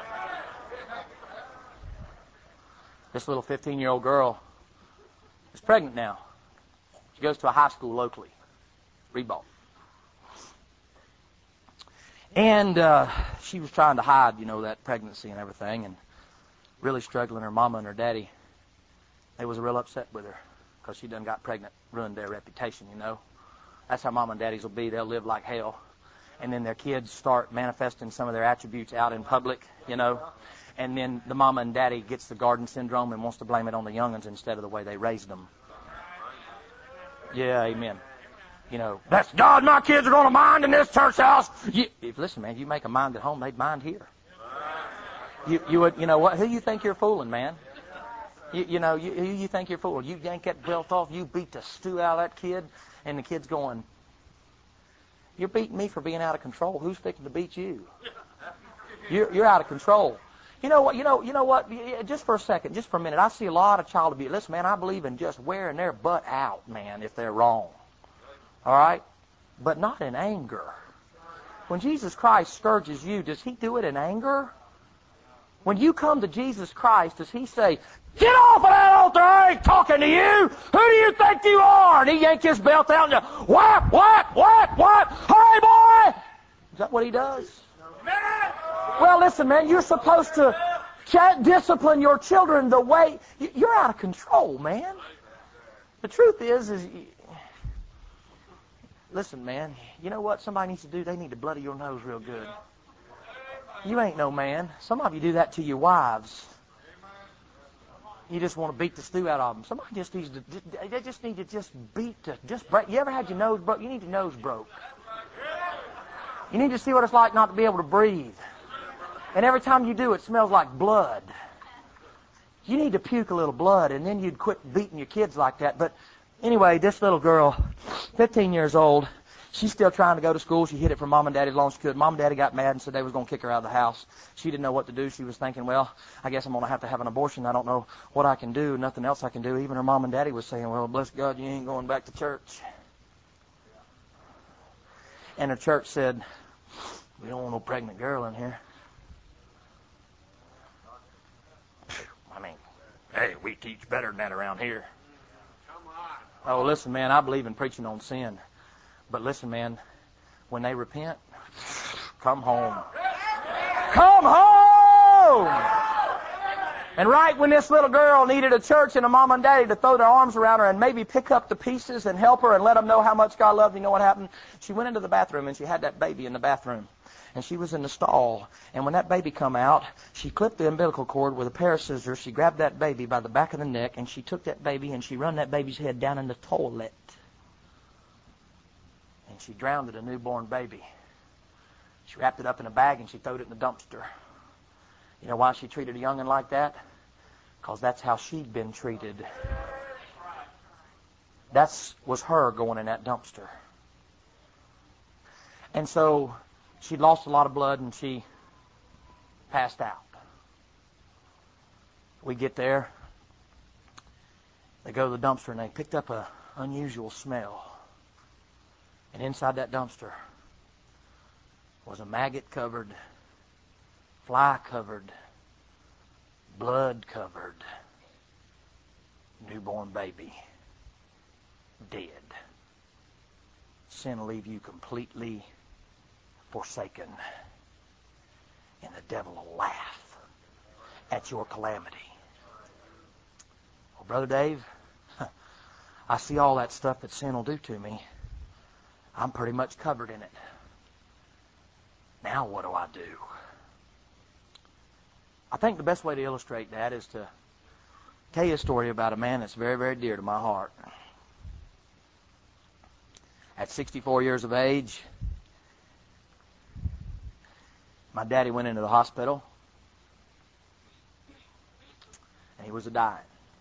This little 15-year-old girl is pregnant now. She goes to a high school locally, Reebok. And she was trying to hide, you know, that pregnancy and everything, and really struggling. Her mama and her daddy, they was real upset with her because she done got pregnant, ruined their reputation, you know. That's how mama and daddies will be. They'll live like hell. And then their kids start manifesting some of their attributes out in public, you know. And then the mama and daddy gets the garden syndrome and wants to blame it on the young'uns instead of the way they raised them. Yeah, amen. You know, that's God, my kids are going to mind in this church house. Listen, man, you make a mind at home, they'd mind here. You know what? Who you think you're fooling, man? Who you think you're fooling? You yank that belt off, you beat the stew out of that kid, and the kid's going, you're beating me for being out of control. Who's fixing to beat you? You're out of control. You know what? Just for a second, just for a minute, I see a lot of child abuse. Listen, man, I believe in just wearing their butt out, man, if they're wrong. All right? But not in anger. When Jesus Christ scourges you, does he do it in anger? When you come to Jesus Christ, does he say, get off of that altar, I ain't talking to you. Who do you think you are? And he yank his belt out and you, whap, whap, whap, whap. Hey, boy! Is that what he does? Well, listen, man, you're supposed to discipline your children the way... You're out of control, man. The truth is listen, man, you know what somebody needs to do? They need to bloody your nose real good. You ain't no man. Some of you do that to your wives. You just want to beat the stew out of them. Somebody just needs to, they just need to just break. You ever had your nose broke? You need your nose broke. You need to see what it's like not to be able to breathe. And every time you do, it smells like blood. You need to puke a little blood, and then you'd quit beating your kids like that. But anyway, this little girl, 15 years old, she's still trying to go to school. She hid it from Mom and Daddy as long as she could. Mom and Daddy got mad and said they was going to kick her out of the house. She didn't know what to do. She was thinking, well, I guess I'm going to have an abortion. I don't know what I can do. Nothing else I can do. Even her Mom and Daddy was saying, well, bless God, you ain't going back to church. And her church said, we don't want no pregnant girl in here. I mean, hey, we teach better than that around here. Oh, listen, man, I believe in preaching on sin. But listen, man, when they repent, come home. Come home! And right when this little girl needed a church and a mom and daddy to throw their arms around her and maybe pick up the pieces and help her and let them know how much God loved, you know what happened? She went into the bathroom and she had that baby in the bathroom. And she was in the stall. And when that baby come out, she clipped the umbilical cord with a pair of scissors. She grabbed that baby by the back of the neck and she took that baby and she run that baby's head down in the toilet. And she drowned a newborn baby. She wrapped it up in a bag and she threw it in the dumpster. You know why she treated a young'un like that? Because that's how she'd been treated. That was her going in that dumpster. And so she'd lost a lot of blood and she passed out. We get there. They go to the dumpster and they picked up an unusual smell. And inside that dumpster was a maggot-covered, fly-covered, blood-covered newborn baby. Dead. Sin will leave you completely forsaken. And the devil will laugh at your calamity. Well, Brother Dave, I see all that stuff that sin will do to me. I'm pretty much covered in it. Now what do I do? I think the best way to illustrate that is to tell you a story about a man that's very, very dear to my heart. At 64 years of age, my daddy went into the hospital, and he was a-dying.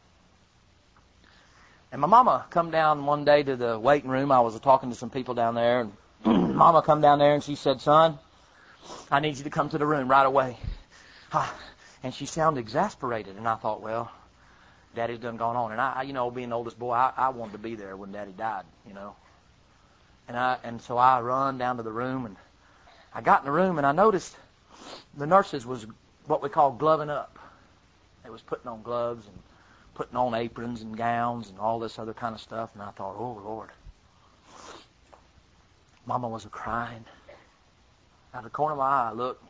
And my mama come down one day to the waiting room. I was talking to some people down there, and Mama come down there, and she said, son, I need you to come to the room right away. And she sounded exasperated, and I thought, well, Daddy's done gone on. And I, being the oldest boy, I wanted to be there when Daddy died, And so I run down to the room, and I got in the room, and I noticed the nurses was what we call gloving up. They was putting on gloves and putting on aprons and gowns and all this other kind of stuff. And I thought, oh, Lord. Mama was crying. Out of the corner of my eye, I looked.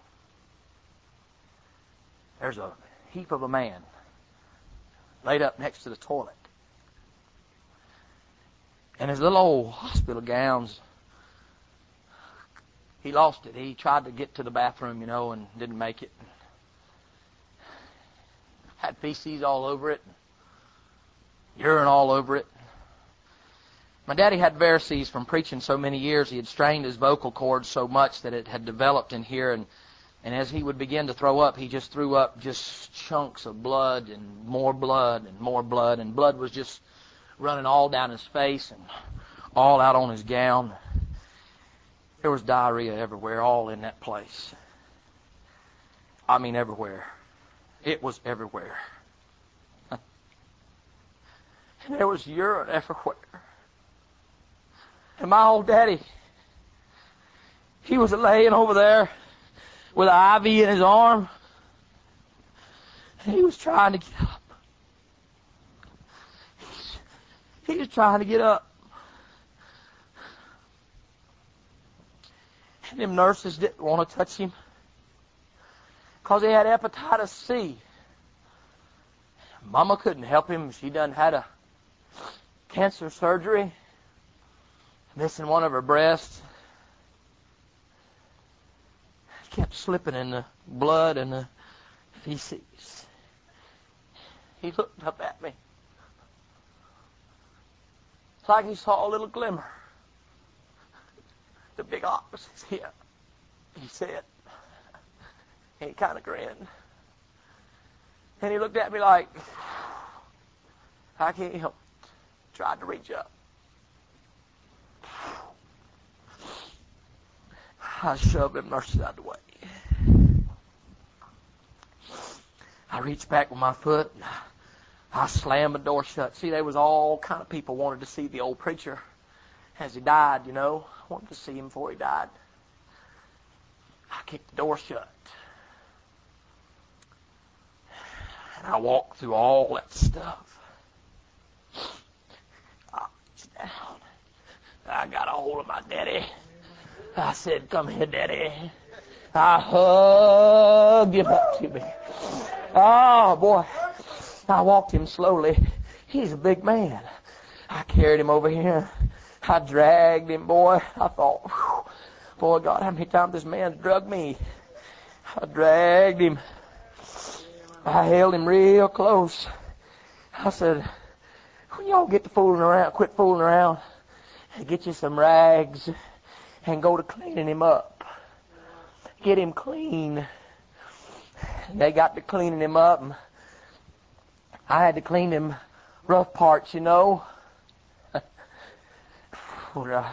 There's a heap of a man laid up next to the toilet. And his little old hospital gowns, he lost it. He tried to get to the bathroom, and didn't make it. Had feces all over it. Urine all over it. My daddy had varices from preaching so many years. He had strained his vocal cords so much that it had developed in here. And as he would begin to throw up, he just threw up just chunks of blood and more blood and more blood. And blood was just running all down his face and all out on his gown. There was diarrhea everywhere, all in that place. I mean, everywhere. It was everywhere. And there was urine everywhere. And my old daddy, he was laying over there with an IV in his arm. And he was trying to get up. He was trying to get up. And them nurses didn't want to touch him because he had hepatitis C. Mama couldn't help him. She done had a cancer surgery, missing one of her breasts. He kept slipping in the blood and the feces. He looked up at me. It's like he saw a little glimmer. The big ox is here, he said. And he kind of grinned. And he looked at me like, I can't help it. Tried to reach up. I shoved them nurses out of the way. I reached back with my foot. I slammed the door shut. See, there was all kind of people wanted to see the old preacher as he died, Wanted to see him before he died. I kicked the door shut. And I walked through all that stuff. I reached down. I got a hold of my daddy. I said, come here, Daddy. I hugged him up to me. Oh, boy. I walked him slowly. He's a big man. I carried him over here. I dragged him, boy. I thought, whew, boy, God, how many times this man's drugged me. I dragged him. I held him real close. I said, when y'all get to fooling around, quit fooling around, and get you some rags and go to cleaning him up. Get him clean. And they got to cleaning him up, and I had to clean them rough parts, I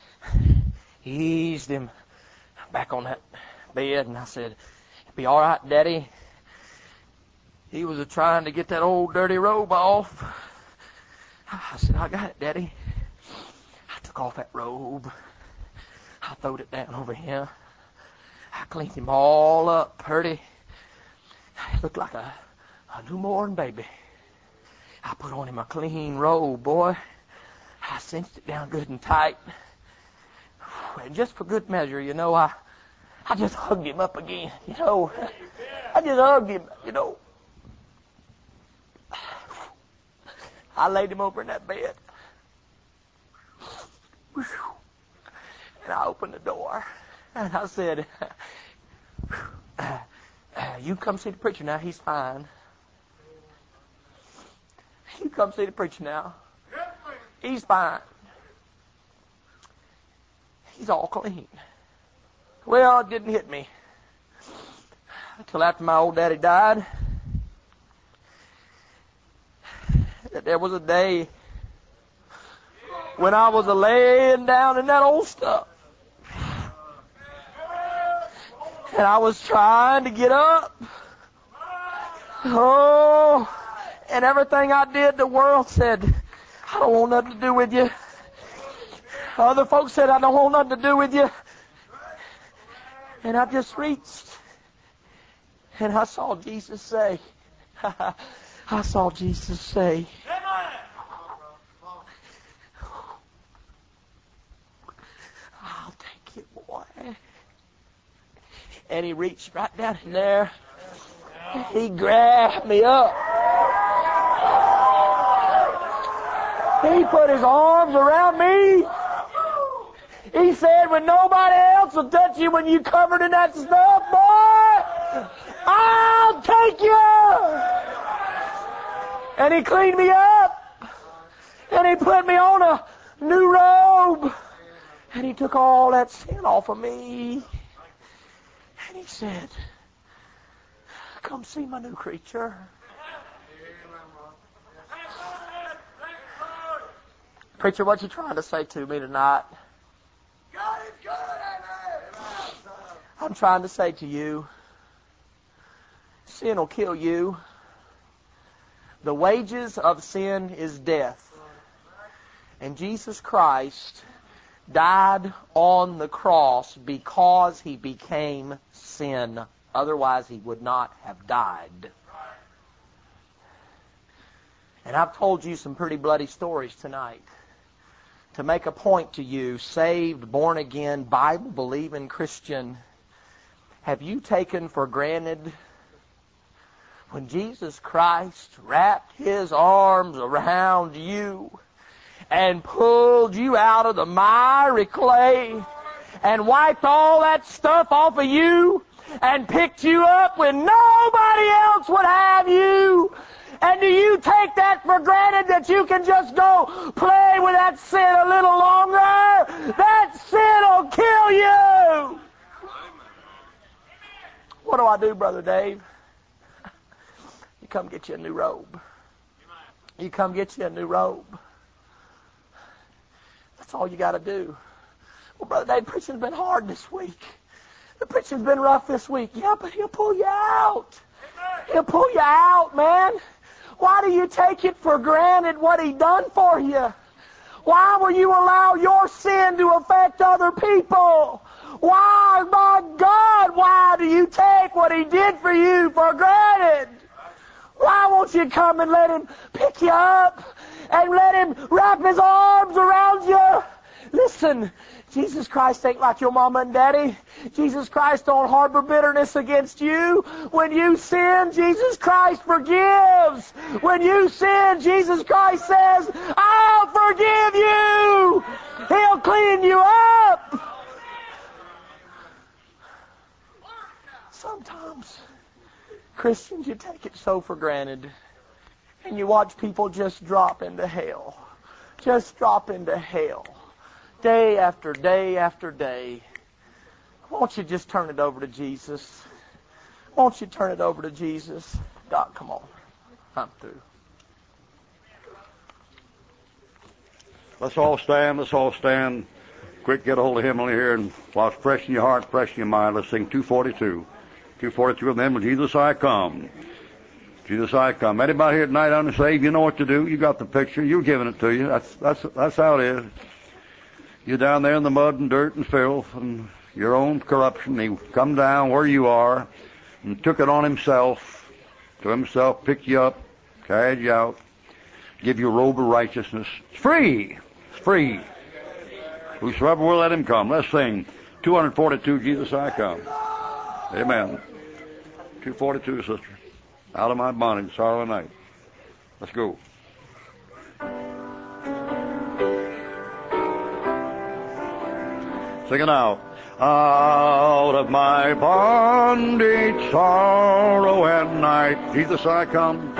eased him back on that bed, and I said, "It'll be all right, Daddy." He was trying to get that old dirty robe off. I said, "I got it, Daddy." I took off that robe. I throwed it down over him. I cleaned him all up, pretty. He looked like a newborn baby. I put on him a clean robe, boy. I cinched it down good and tight. And just for good measure, I just hugged him up again, I just hugged him, I laid him over in that bed. And I opened the door. And I said, you come see the preacher now. He's fine. You come see the preacher now. He's fine. He's all clean. Well, it didn't hit me until after my old daddy died that there was a day when I was laying down in that old stuff. And I was trying to get up. Oh, And everything I did, the world said, I don't want nothing to do with you. Other folks said, I don't want nothing to do with you. And I just reached. And I saw Jesus say, I saw Jesus say, I'll take it, boy. And he reached right down in there. He grabbed me up. He put his arms around me. He said, when nobody else will touch you, when you covered in that stuff, boy, I'll take you. And he cleaned me up. And he put me on a new robe. And he took all that sin off of me. And he said, come see my new creature. Preacher, what you trying to say to me tonight? God is good, amen. I'm trying to say to you, sin will kill you. The wages of sin is death. And Jesus Christ died on the cross because he became sin. Otherwise, he would not have died. And I've told you some pretty bloody stories tonight to make a point to you, saved, born again, Bible-believing Christian. Have you taken for granted when Jesus Christ wrapped his arms around you and pulled you out of the miry clay and wiped all that stuff off of you and picked you up when nobody else would have you? And do you take that for granted that you can just go play with that sin a little longer? That sin will kill you. What do I do, Brother Dave? You come get you a new robe. You come get you a new robe. That's all you got to do. Well, Brother Dave, preaching's been hard this week. The preaching's been rough this week. Yeah, but he'll pull you out. He'll pull you out, man. Why do you take it for granted what he done for you? Why will you allow your sin to affect other people? Why, my God, why do you take what he did for you for granted? Why won't you come and let him pick you up and let him wrap his arms around you? Listen, Jesus Christ ain't like your mama and daddy. Jesus Christ don't harbor bitterness against you. When you sin, Jesus Christ forgives. When you sin, Jesus Christ says, I'll forgive you. He'll clean you up. Sometimes, Christians, you take it so for granted. And you watch people just drop into hell. Just drop into hell. Day after day after day. Won't you just turn it over to Jesus? Won't you turn it over to Jesus? Doc, come on. I'm through. Let's all stand. Let's all stand. Quick, get a hold of him here, and while it's fresh in your heart, fresh in your mind, let's sing 242. 242 of them, Jesus, I come. Jesus, I come. Anybody here tonight unsaved, you know what to do. You got the picture. You're giving it to you. That's how it is. You're down there in the mud and dirt and filth and your own corruption. He come down where you are and took it on himself, picked you up, carried you out, give you a robe of righteousness. It's free. It's free. Whosoever will, let him come. Let's sing 242, Jesus, I come. Amen. 242, sister. Out of my bondage, sorrow and night. Let's go. Sing it out. Out of my bondage, sorrow and night, Jesus, I come.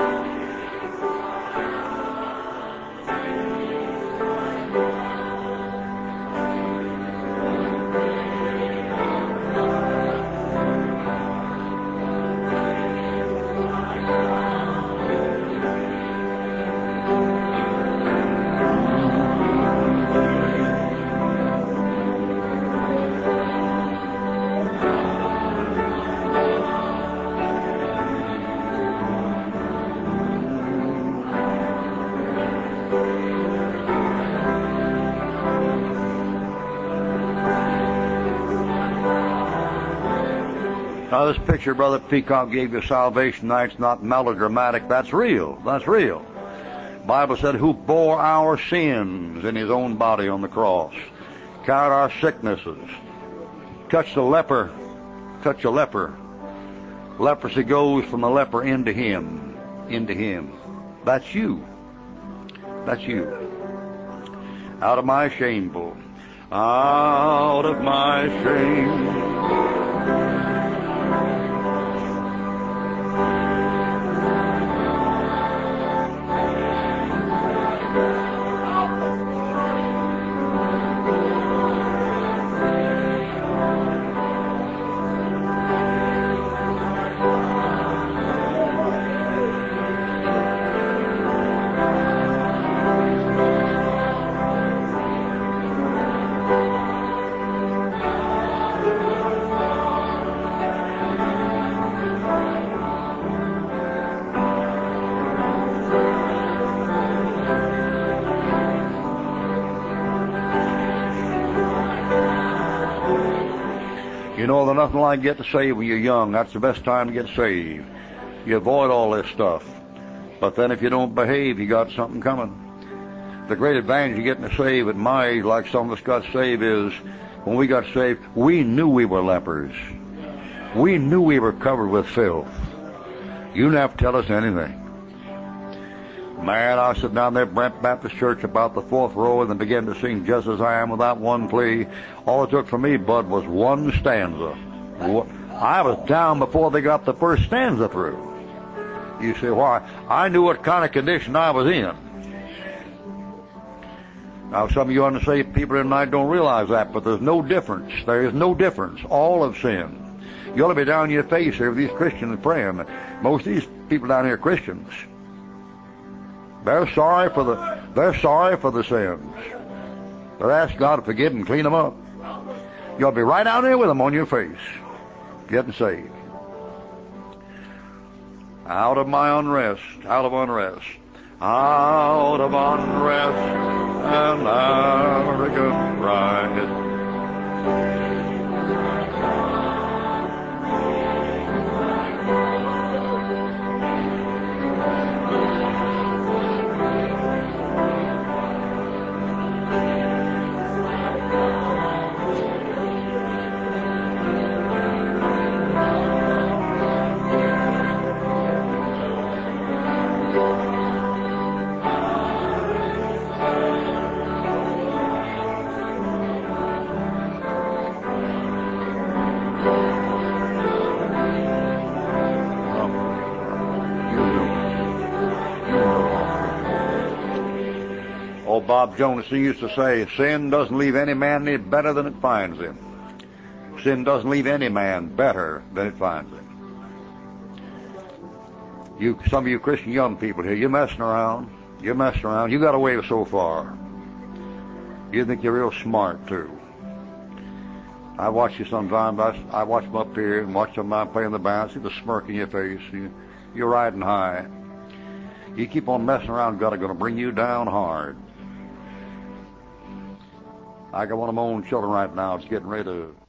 Now, this picture Brother Peacock gave you salvation night's not melodramatic. That's real. That's real. The Bible said, who bore our sins in his own body on the cross, carried our sicknesses, touched a leper, touch a leper. Leprosy goes from the leper into him. That's you. That's you. Out of my shameful, out of my shame. You know, there's nothing like getting saved when you're young. That's the best time to get saved. You avoid all this stuff. But then if you don't behave, you got something coming. The great advantage of getting saved at my age, like some of us got saved, is when we got saved, we knew we were lepers. We knew we were covered with filth. You didn't have to tell us anything. Man, I was sitting down there at Brent Baptist Church about the 4th row and then began to sing Just As I Am without one plea. All it took for me, Bud, was one stanza. I was down before they got the first stanza through. You say, why? I knew what kind of condition I was in. Now, some of you unsaved people tonight don't realize that, but there's no difference. There is no difference. All have sinned. You ought to be down on your face here with these Christians praying. Most of these people down here are Christians. They're sorry for the sins. They're asking God to forgive them, clean them up. You ought to be right out there with them on your face, getting saved. Out of my unrest, out of unrest, out of unrest and arrogant pride. Bob Jonas, he used to say, sin doesn't leave any man any better than it finds him. Sin doesn't leave any man better than it finds him. Some of you Christian young people here, you're messing around. You got away so far. You think you're real smart, too. I watch you sometimes. I watch them up here and watch them playing the band. See the smirk in your face. You're riding high. You keep on messing around, God is going to bring you down hard. I got one of my own children right now. It's getting ready to